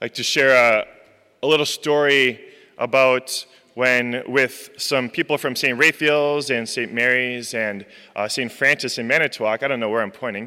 like to share a little story about when, with some people from St. Raphael's and St. Mary's and St. Francis in Manitowoc, I don't know where I'm pointing,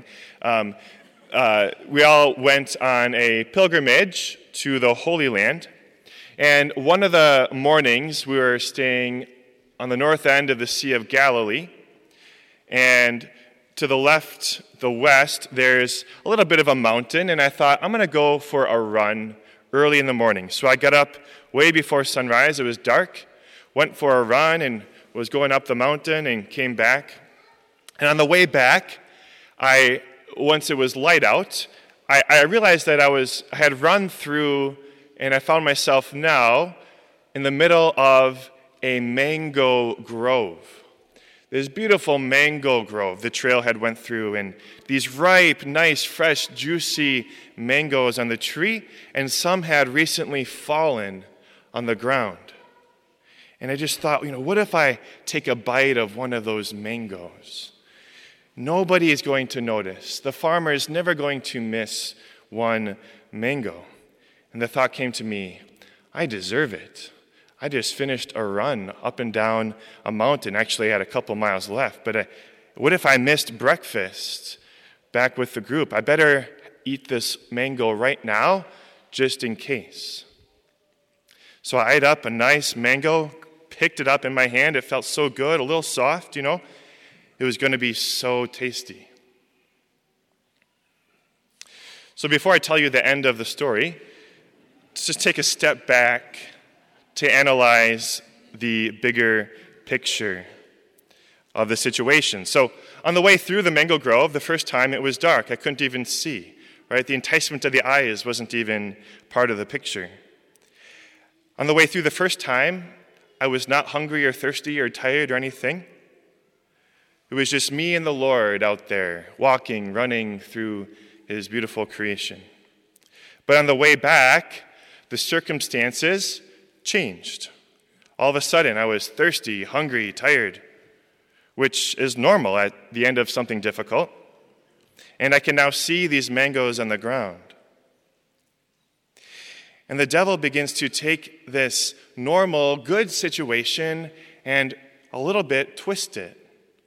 we all went on a pilgrimage to the Holy Land. And one of the mornings, we were staying on the north end of the Sea of Galilee. And to the left, the west, there's a little bit of a mountain. And I thought, I'm going to go for a run early in the morning. So I got up way before sunrise. It was dark, went for a run and was going up the mountain and came back. And on the way back, once it was light out, I realized that I had run through, and I found myself now in the middle of a mango grove. This beautiful mango grove the trailhead went through, and these ripe, nice, fresh, juicy mangoes on the tree, and some had recently fallen on the ground. And I just thought, what if I take a bite of one of those mangoes? Nobody is going to notice. The farmer is never going to miss one mango. And the thought came to me, I deserve it. I just finished a run up and down a mountain. Actually, I had a couple miles left. But what if I missed breakfast back with the group? I better eat this mango right now, just in case. So I ate up a nice mango, picked it up in my hand. It felt so good, a little soft, It was going to be so tasty. So before I tell you the end of the story, let's just take a step back to analyze the bigger picture of the situation. So on the way through the mango grove, the first time it was dark. I couldn't even see, right? The enticement of the eyes wasn't even part of the picture. On the way through the first time, I was not hungry or thirsty or tired or anything. It was just me and the Lord out there, walking, running through His beautiful creation. But on the way back, the circumstances changed. All of a sudden, I was thirsty, hungry, tired, which is normal at the end of something difficult. And I can now see these mangoes on the ground. And the devil begins to take this normal, good situation and a little bit twist it.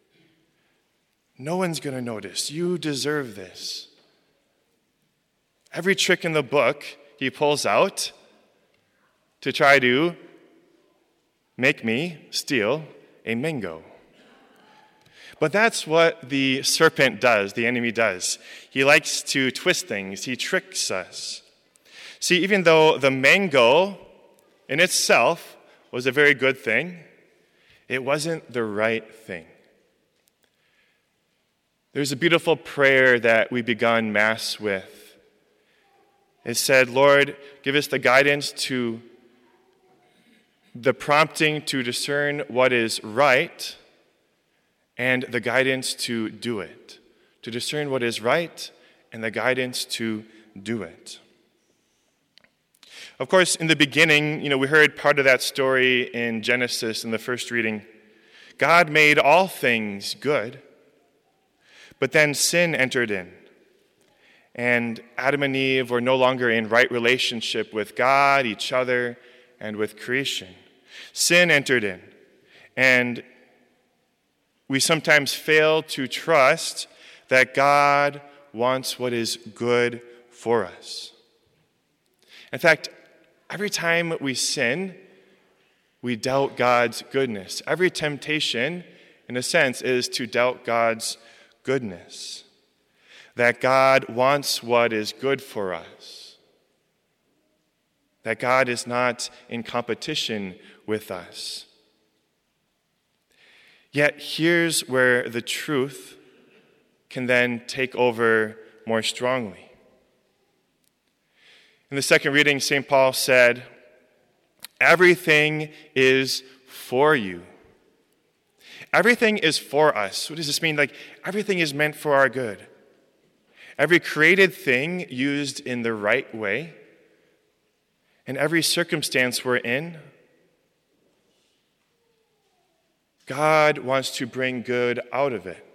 No one's going to notice. You deserve this. Every trick in the book he pulls out to try to make me steal a mango. But that's what the serpent does, the enemy does. He likes to twist things. He tricks us. See, even though the mango in itself was a very good thing, it wasn't the right thing. There's a beautiful prayer that we begun Mass with. It said, Lord, give us the guidance to the prompting to discern what is right and the guidance to do it. To discern what is right and the guidance to do it. Of course, in the beginning, we heard part of that story in Genesis in the first reading. God made all things good, but then sin entered in. And Adam and Eve were no longer in right relationship with God, each other, and with creation. Sin entered in. And we sometimes fail to trust that God wants what is good for us. In fact, every time we sin, we doubt God's goodness. Every temptation, in a sense, is to doubt God's goodness. That God wants what is good for us. That God is not in competition with us. Yet here's where the truth can then take over more strongly. In the second reading, St. Paul said, everything is for you. Everything is for us. What does this mean? Like, everything is meant for our good. Every created thing used in the right way, and every circumstance we're in, God wants to bring good out of it.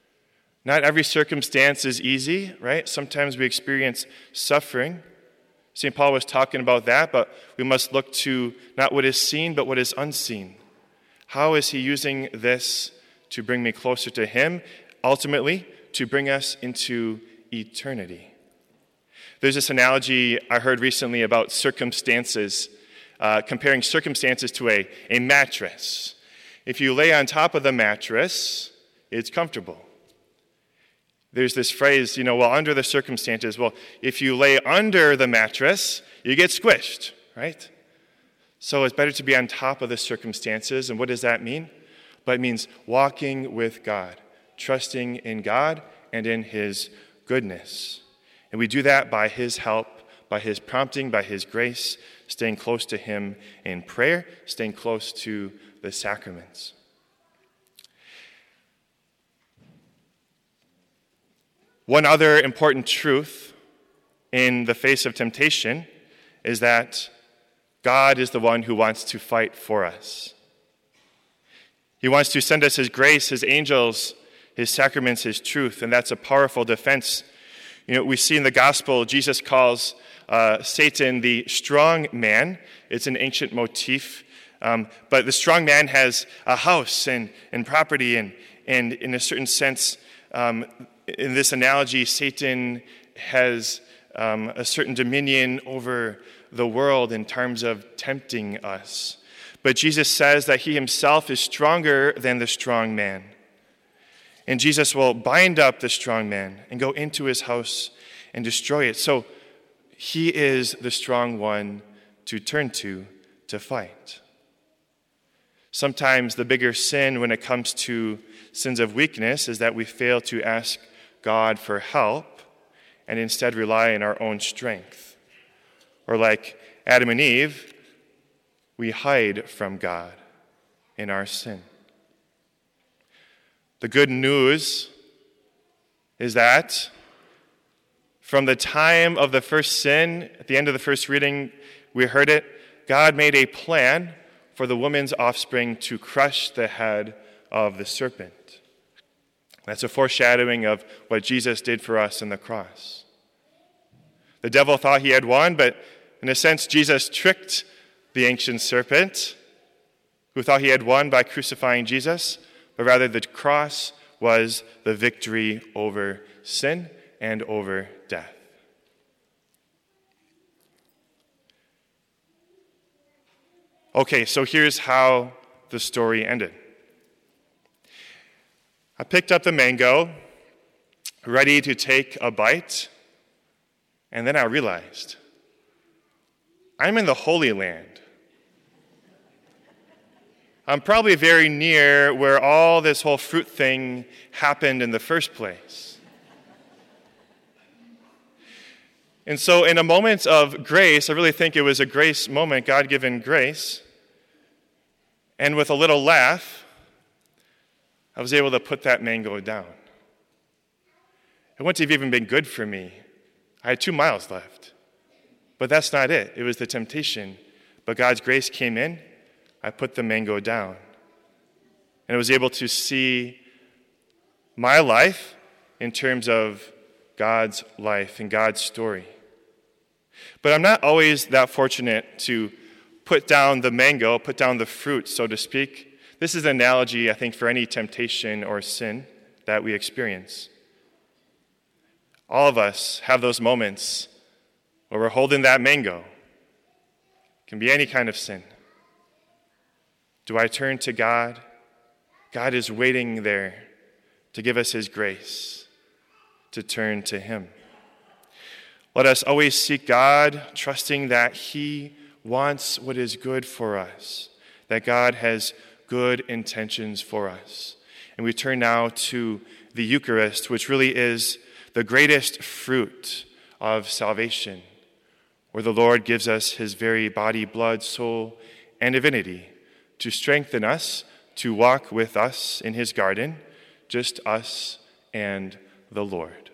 Not every circumstance is easy, right? Sometimes we experience suffering. St. Paul was talking about that, but we must look to not what is seen, but what is unseen. How is he using this to bring me closer to him, ultimately to bring us into eternity? There's this analogy I heard recently about circumstances, comparing circumstances to a mattress. If you lay on top of the mattress, it's comfortable. There's this phrase, under the circumstances, if you lay under the mattress, you get squished, right? So it's better to be on top of the circumstances. And what does that mean? But it means walking with God, trusting in God and in his goodness. And we do that by his help, by his prompting, by his grace, staying close to him in prayer, staying close to the sacraments. One other important truth in the face of temptation is that God is the one who wants to fight for us. He wants to send us his grace, his angels, his sacraments, his truth, and that's a powerful defense. We see in the gospel, Jesus calls Satan the strong man. It's an ancient motif, but the strong man has a house and property, and in a certain sense, in this analogy, Satan has a certain dominion over the world in terms of tempting us. But Jesus says that he himself is stronger than the strong man. And Jesus will bind up the strong man and go into his house and destroy it. So he is the strong one to turn to fight. Sometimes the bigger sin when it comes to sins of weakness is that we fail to ask God for help and instead rely on our own strength. Or like Adam and Eve, we hide from God in our sin. The good news is that from the time of the first sin, at the end of the first reading, we heard it, God made a plan for the woman's offspring to crush the head of the serpent. That's a foreshadowing of what Jesus did for us in the cross. The devil thought he had won, but in a sense, Jesus tricked the ancient serpent, who thought he had won by crucifying Jesus, but rather the cross was the victory over sin and over death. Okay, so here's how the story ended. I picked up the mango, ready to take a bite, and then I realized I'm in the Holy Land. I'm probably very near where all this whole fruit thing happened in the first place. And so in a moment of grace, I really think it was a grace moment, God-given grace, and with a little laugh, I was able to put that mango down. It wouldn't have even been good for me. I had 2 miles left. But that's not it. It was the temptation. But God's grace came in. I put the mango down. And I was able to see my life in terms of God's life and God's story. But I'm not always that fortunate to put down the mango, put down the fruit, so to speak. This is an analogy, I think, for any temptation or sin that we experience. All of us have those moments where we're holding that mango. It can be any kind of sin. Do I turn to God? God is waiting there to give us his grace, to turn to him. Let us always seek God, trusting that he wants what is good for us, that God has good intentions for us. And we turn now to the Eucharist, which really is the greatest fruit of salvation, where the Lord gives us his very body, blood, soul, and divinity to strengthen us, to walk with us in his garden, just us and the Lord.